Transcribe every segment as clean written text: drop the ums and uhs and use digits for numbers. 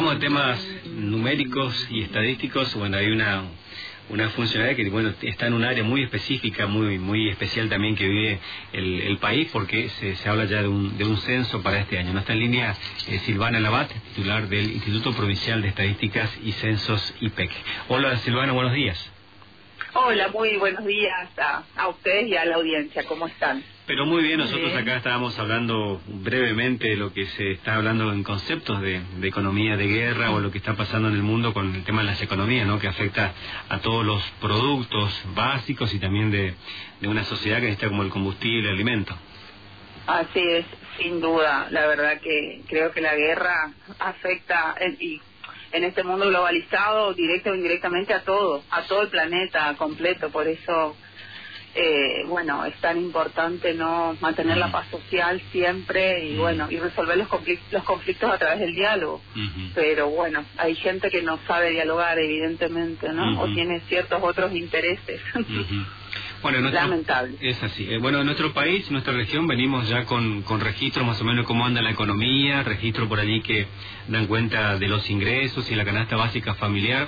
hablamos de temas numéricos y estadísticos, bueno, hay una funcionalidad que, bueno, está en un área muy específica, muy especial también que vive el país, porque se habla ya de un censo para este año. ¿No? Está en línea Silvana Labat, titular del Instituto Provincial de Estadísticas y Censos IPEC. Hola Silvana, buenos días. Hola, muy buenos días a ustedes y a la audiencia, ¿cómo están? Pero muy bien, nosotros acá estábamos hablando brevemente de lo que se está hablando en conceptos de economía de guerra o lo que está pasando en el mundo con el tema de las economías, ¿no? Que afecta a todos los productos básicos y también de una sociedad que necesita como el combustible, el alimento. Así es, sin duda. La verdad que creo que la guerra afecta en este mundo globalizado, directa o indirectamente, a todo el planeta completo. Por eso, bueno, es tan importante no mantener la paz social siempre y bueno, y resolver los conflictos a través del diálogo. Pero bueno, hay gente que no sabe dialogar, evidentemente, ¿no? O tiene ciertos otros intereses. Bueno, lamentable. Es así. Bueno, en nuestro país, en nuestra región, venimos ya con registros más o menos cómo anda la economía, registros por allí que dan cuenta de los ingresos y la canasta básica familiar.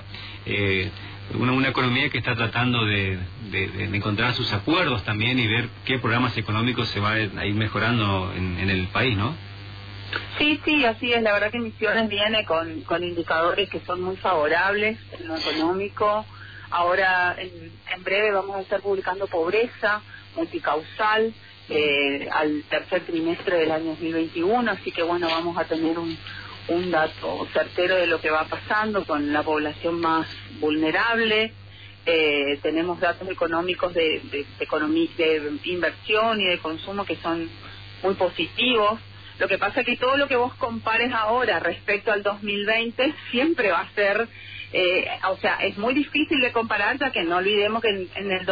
Una economía que está tratando de encontrar sus acuerdos también y ver qué programas económicos se va a ir mejorando en el país, ¿no? Sí, así es. La verdad que Misiones viene con indicadores que son muy favorables en lo económico. Ahora, en breve vamos a estar publicando pobreza multicausal al tercer trimestre del año 2021, así que bueno, vamos a tener un dato certero de lo que va pasando con la población más vulnerable. Tenemos datos económicos de inversión y de consumo que son muy positivos. Lo que pasa es que todo lo que vos compares ahora respecto al 2020 siempre va a ser, o sea, es muy difícil de comparar, ya que no olvidemos que en el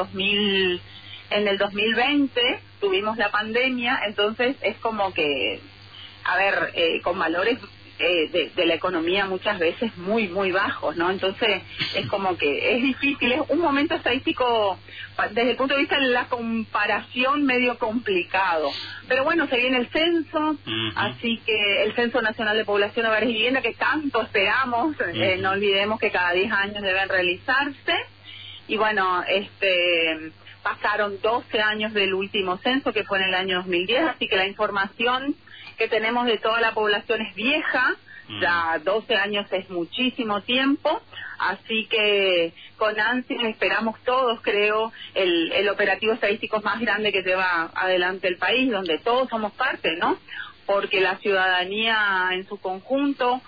2020 tuvimos la pandemia, entonces es como que, a ver, con valores de la economía muchas veces muy bajos, ¿no? Entonces es como que es difícil, es un momento estadístico desde el punto de vista de la comparación medio complicado. Pero bueno, se viene el censo, así que el Censo Nacional de Población, Hogares y Vivienda, que tanto esperamos, no olvidemos que cada 10 años deben realizarse. Y bueno, pasaron 12 años del último censo, que fue en el año 2010, así que la información que tenemos de toda la población es vieja, ya 12 años es muchísimo tiempo, así que con ansias esperamos todos, creo, el operativo estadístico más grande que lleva adelante el país, donde todos somos parte, ¿no? Porque la ciudadanía en su conjunto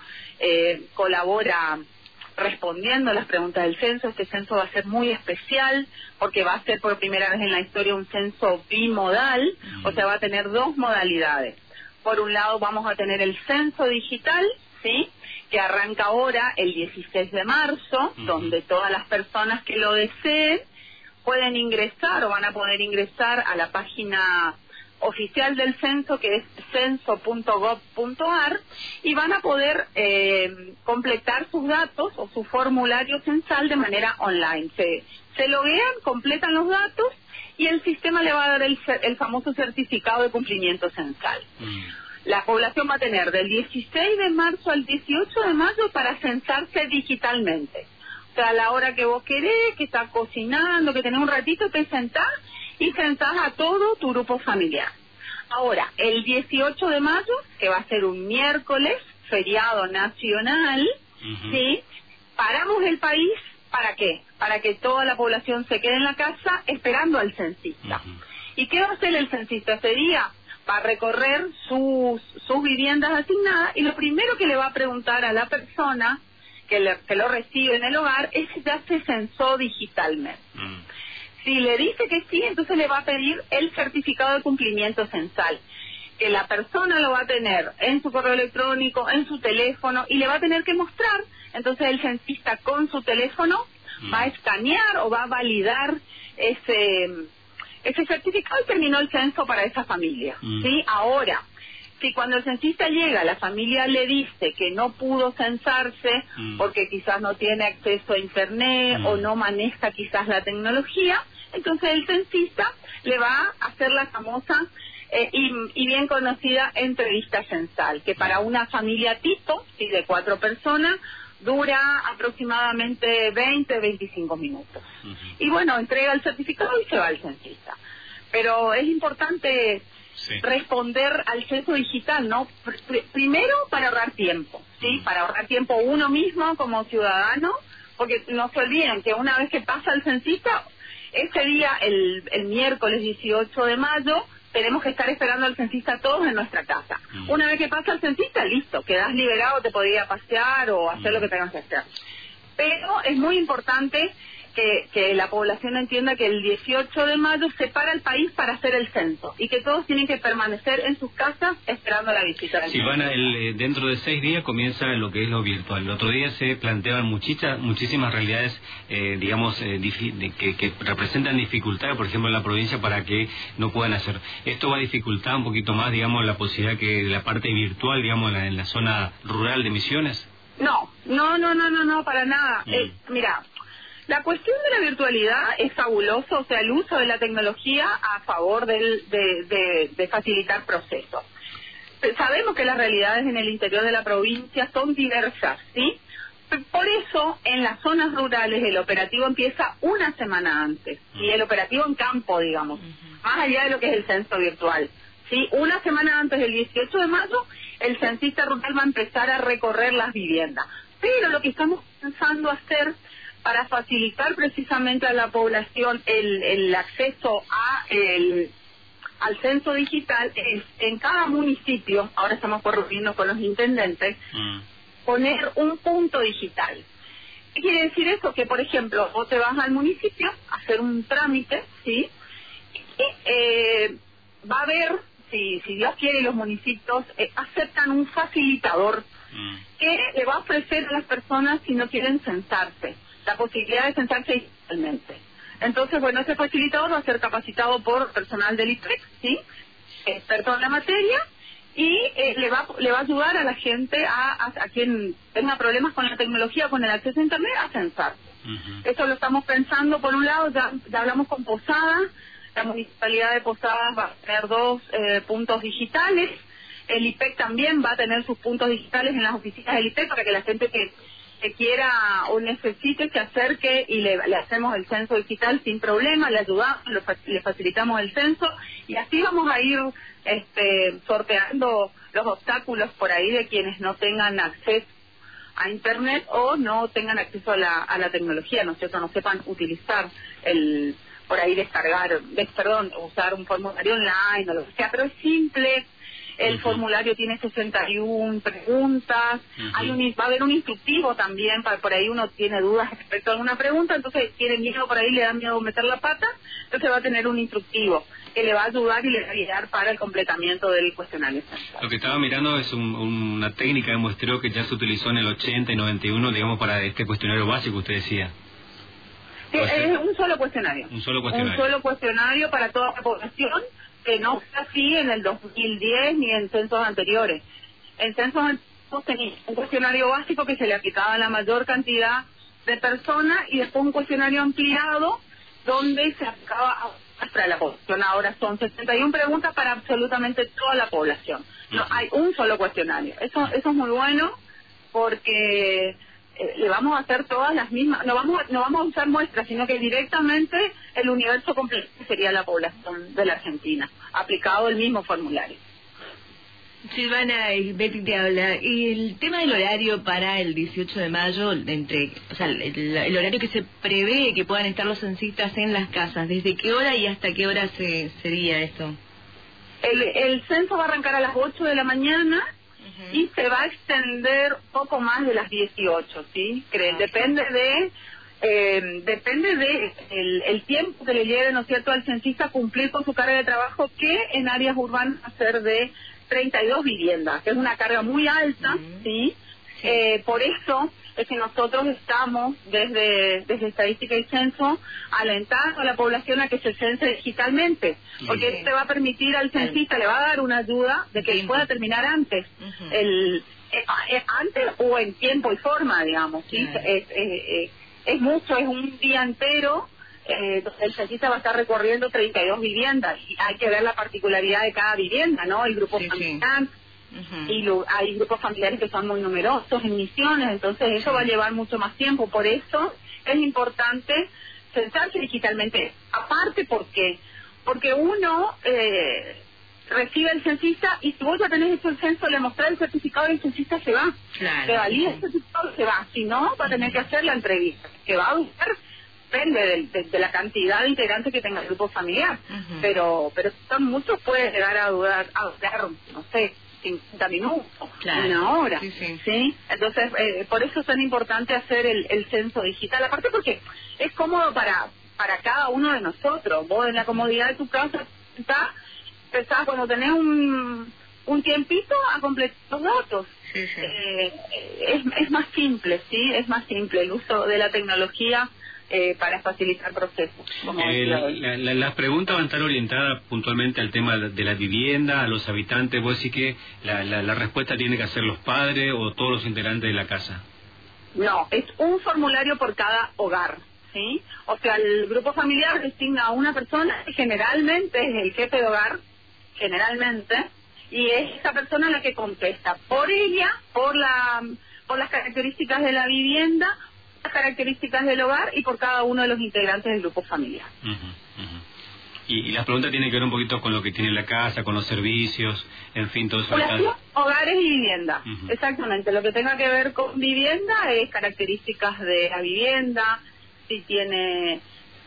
colabora respondiendo a las preguntas del censo. Este censo va a ser muy especial porque va a ser por primera vez en la historia un censo bimodal, o sea, va a tener dos modalidades. Por un lado vamos a tener el censo digital, ¿sí?, que arranca ahora el 16 de marzo, donde todas las personas que lo deseen pueden ingresar o van a poder ingresar a la página oficial del censo, que es censo.gov.ar, y van a poder completar sus datos o su formulario censal de manera online. Se loguean, completan los datos y el sistema le va a dar el famoso certificado de cumplimiento censal. La población va a tener del 16 de marzo al 18 de mayo para censarse digitalmente. O sea, a la hora que vos querés, que estás cocinando, que tenés un ratito, te sentás y censás a todo tu grupo familiar. Ahora, el 18 de mayo, que va a ser un miércoles, feriado nacional, ¿sí?, paramos el país. ¿Para qué? Para que toda la población se quede en la casa esperando al censista. ¿Y qué va a hacer el censista ese día? Va a recorrer sus viviendas asignadas y lo primero que le va a preguntar a la persona que lo recibe en el hogar es si ya se censó digitalmente. Si le dice que sí, entonces le va a pedir el certificado de cumplimiento censal, que la persona lo va a tener en su correo electrónico, en su teléfono, y le va a tener que mostrar. Entonces el censista con su teléfono va a escanear o va a validar ese certificado y terminó el censo para esa familia. ¿Sí? Ahora, si cuando el censista llega, la familia le dice que no pudo censarse porque quizás no tiene acceso a internet o no maneja quizás la tecnología, entonces el censista le va a hacer la famosa y bien conocida entrevista censal, que para una familia tipo, ¿sí?, de 4 personas, dura aproximadamente 20-25 minutos. Y bueno, entrega el certificado y se va al censista. Pero es importante responder al censo digital, ¿no? Primero, para ahorrar tiempo, ¿sí? Para ahorrar tiempo uno mismo como ciudadano, porque no se olviden que una vez que pasa el censista, ese día, el miércoles 18 de mayo, tenemos que estar esperando al censista todos en nuestra casa. Una vez que pasa el censista, listo, quedás liberado, te podés ir a pasear o hacer lo que tengas que hacer. Pero es muy importante que la población entienda que el 18 de mayo se para el país para hacer el censo y que todos tienen que permanecer en sus casas esperando la visita del Silvana, dentro de 6 días comienza lo que es lo virtual. El otro día se planteaban muchísimas realidades, digamos, que representan dificultades, por ejemplo, en la provincia para que no puedan hacer. ¿Esto va a dificultar un poquito más, digamos, la posibilidad que la parte virtual, digamos, en la zona rural de Misiones? No, para nada. Mira, la cuestión de la virtualidad es fabuloso, o sea, el uso de la tecnología a favor de facilitar procesos. Sabemos que las realidades en el interior de la provincia son diversas, ¿sí? Por eso, en las zonas rurales el operativo empieza una semana antes, y el operativo en campo, digamos, más allá de lo que es el censo virtual, ¿sí? Una semana antes del 18 de mayo, el censista rural va a empezar a recorrer las viviendas. Pero lo que estamos pensando hacer para facilitar precisamente a la población el acceso al censo digital es, en cada municipio, ahora estamos reuniendo con los intendentes, poner un punto digital. ¿Qué quiere decir eso? Que, por ejemplo, vos te vas al municipio a hacer un trámite, ¿sí? Y va a haber, si Dios quiere, los municipios aceptan un facilitador que le va a ofrecer a las personas, si no quieren censarse, la posibilidad de censarse digitalmente. Entonces, bueno, ese facilitador va a ser capacitado por personal del IPREX, ¿sí?, experto en la materia, y le va a ayudar a la gente, a quien tenga problemas con la tecnología, con el acceso a Internet, a censarse. Eso lo estamos pensando. Por un lado, ya hablamos con Posadas. La municipalidad de Posadas va a tener 2 puntos digitales. El IPEC también va a tener sus puntos digitales en las oficinas del IPEC para que la gente que quiera o necesite se acerque y le hacemos el censo digital sin problema, le ayudamos, le facilitamos el censo, y así vamos a ir sorteando los obstáculos por ahí de quienes no tengan acceso a Internet o no tengan acceso a la tecnología, ¿no es cierto?, no sepan utilizar por ahí usar un formulario online o lo que sea, pero es simple. El formulario tiene 61 preguntas, va a haber un instructivo también, por ahí uno tiene dudas respecto a alguna pregunta, entonces tiene miedo por ahí, le da miedo meter la pata, entonces va a tener un instructivo que le va a ayudar y le va a guiar para el completamiento del cuestionario central. Lo que estaba mirando es una técnica de muestreo que ya se utilizó en el 80 y 91, digamos, para este cuestionario básico, usted decía. Sí, es un solo cuestionario. Un solo cuestionario. Un solo cuestionario para toda la población, que no fue así en el 2010 ni en censos anteriores. En censos anteriores tenía un cuestionario básico que se le aplicaba a la mayor cantidad de personas y después un cuestionario ampliado donde se aplicaba para la población. Ahora son 61 preguntas para absolutamente toda la población. No hay un solo cuestionario. Eso es muy bueno porque le vamos a hacer todas las mismas, no vamos a usar muestras, sino que directamente el universo completo sería la población de la Argentina, aplicado el mismo formulario. Silvana, Betty te habla. Y el tema del horario para el 18 de mayo, el horario que se prevé que puedan estar los censistas en las casas, ¿desde qué hora y hasta qué hora sería esto? El censo va a arrancar a las 8 de la mañana y se va a extender poco más de las 18, ¿sí? Depende de el tiempo que le lleve, ¿no es cierto?, al censista cumplir con su carga de trabajo, que en áreas urbanas va a ser de 32 viviendas, que es una carga muy alta, ¿sí? Por eso es que nosotros estamos, desde Estadística y Censo, alentando a la población a que se cense digitalmente, porque esto va a permitir al censista, le va a dar una ayuda de que pueda terminar antes, antes o en tiempo y forma, digamos, ¿sí? Es mucho, es un día entero donde el censista va a estar recorriendo 32 viviendas y hay que ver la particularidad de cada vivienda, ¿no? El grupo familiar, y hay grupos familiares que son muy numerosos en Misiones, entonces eso va a llevar mucho más tiempo. Por eso es importante censarse digitalmente. Aparte, porque uno recibe el censista y si vos ya tenés hecho el censo, le mostrás el certificado y el censista se va. Claro, se valida el certificado y se va. Si no, va a tener que hacer la entrevista, que va a buscar, depende de la cantidad de integrantes que tenga el grupo familiar. Pero si son muchos, puede llegar a durar, no sé, 50 minutos, una hora. ¿Sí? Entonces, por eso es tan importante hacer el censo digital. Aparte porque es cómodo para cada uno de nosotros. Vos en la comodidad de tu casa empezás cuando tenés un tiempito a completar los datos. Es más simple, ¿sí? Es más simple el uso de la tecnología para facilitar procesos. Las preguntas van a estar orientadas puntualmente al tema de la vivienda, a los habitantes. ¿Vos decís que la respuesta tiene que hacer los padres o todos los integrantes de la casa? No, es un formulario por cada hogar, ¿sí? O sea, el grupo familiar designa a una persona que generalmente es el jefe de hogar, generalmente, y es esa persona la que contesta por ella, por las características de la vivienda, las características del hogar y por cada uno de los integrantes del grupo familiar. Y las preguntas tienen que ver un poquito con lo que tiene la casa, con los servicios, en fin, todo eso. Población, hogares y vivienda, exactamente. Lo que tenga que ver con vivienda es características de la vivienda, si tiene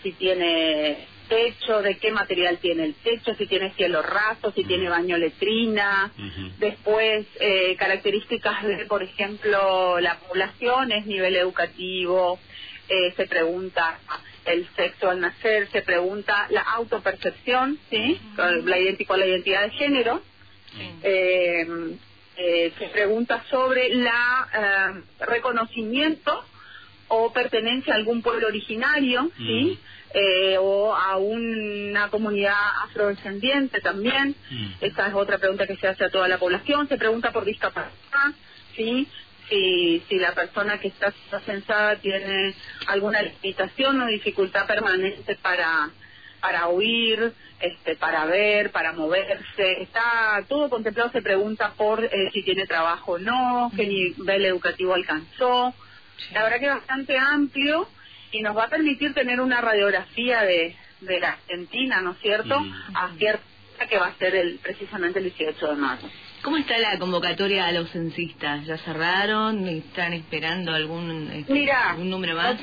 techo, de qué material tiene el techo, si tiene cielo raso, si tiene baño letrina. Después, características de, por ejemplo, la población, es nivel educativo, se pregunta el sexo al nacer, se pregunta la autopercepción, ¿sí? Con la identidad de género. Se pregunta sobre la reconocimiento o pertenencia a algún pueblo originario, ¿sí? O a una comunidad afrodescendiente también. Esa es otra pregunta que se hace a toda la población. Se pregunta por discapacidad, ¿sí? Si la persona que está censada tiene alguna limitación o dificultad permanente para oír, para ver, para moverse, está todo contemplado. Se pregunta por si tiene trabajo o no, qué nivel educativo alcanzó. La verdad que es bastante amplio y nos va a permitir tener una radiografía de la Argentina, ¿no es cierto?, a cierta que va a ser precisamente el 18 de mayo. ¿Cómo está la convocatoria a los censistas? ¿Ya cerraron? ¿Están esperando algún número más?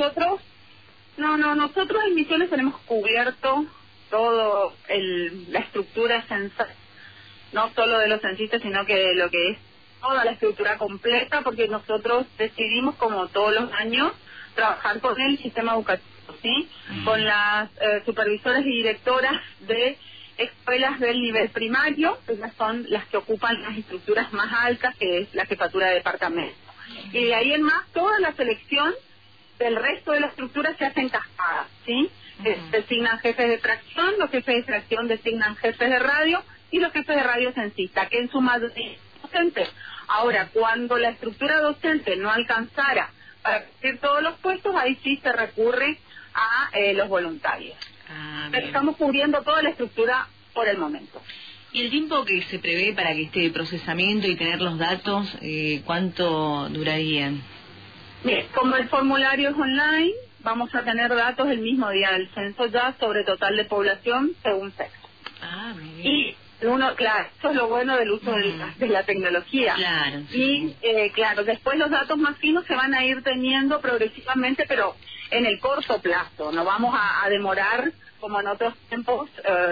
Nosotros en Misiones tenemos cubierto todo la estructura censal, no solo de los censistas, sino que de lo que es toda la estructura completa, porque nosotros decidimos, como todos los años, trabajar con el sistema educativo, ¿sí? Con las supervisoras y directoras de escuelas del nivel primario, que son las que ocupan las estructuras más altas, que es la jefatura de departamento. Y de ahí en más, toda la selección del resto de la estructura se hace en cascada, ¿sí? Designan jefes de fracción, los jefes de fracción designan jefes de radio y los jefes de radio censista, que en su mayoría docentes. Ahora, cuando la estructura docente no alcanzara para cubrir todos los puestos, ahí sí se recurre a los voluntarios. Estamos cubriendo toda la estructura por el momento. ¿Y el tiempo que se prevé para que este procesamiento y tener los datos, cuánto durarían? Bien, como el formulario es online, vamos a tener datos el mismo día del censo ya sobre total de población según sexo. Muy bien. Y claro, eso es lo bueno del uso de la tecnología. Claro. Y claro, después los datos más finos se van a ir teniendo progresivamente, pero en el corto plazo. No vamos a demorar, como en otros tiempos,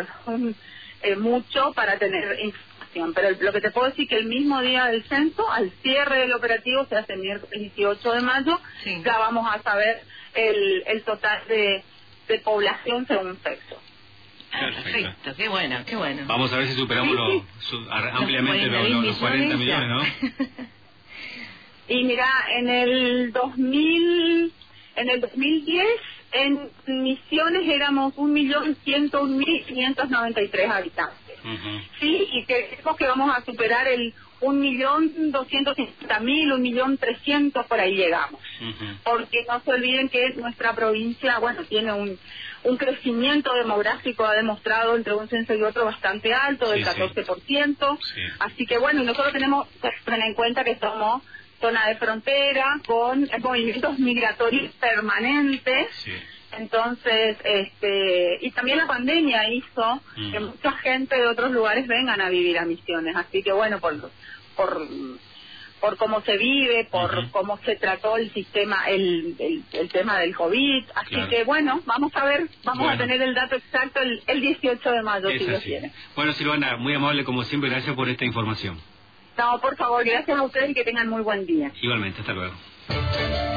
mucho para tener información. Pero lo que te puedo decir que el mismo día del censo, al cierre del operativo, se hace el miércoles 18 de mayo, ya vamos a saber el total de población según sexo. Perfecto, qué bueno. Vamos a ver si superamos ampliamente los 40 millones, ¿no? Y mira, en el 2010, en Misiones éramos 1.101.593 habitantes. Sí, y creemos que vamos a superar el 1.250.000, 1.300.000, por ahí llegamos. Porque no se olviden que nuestra provincia, bueno, tiene un crecimiento demográfico, ha demostrado entre un censo y otro bastante alto, del 14%. Así que bueno, nosotros tenemos que tener en cuenta que somos zona de frontera con movimientos migratorios permanentes. Entonces, y también la pandemia hizo que mucha gente de otros lugares vengan a vivir a Misiones. Así que bueno, por cómo se vive, por cómo se trató el sistema, el tema del COVID. Así que bueno, vamos a ver, vamos a tener el dato exacto el 18 de mayo, si Dios quiere. Bueno, Silvana, muy amable como siempre, gracias por esta información. No, por favor, gracias a ustedes y que tengan muy buen día. Igualmente, hasta luego.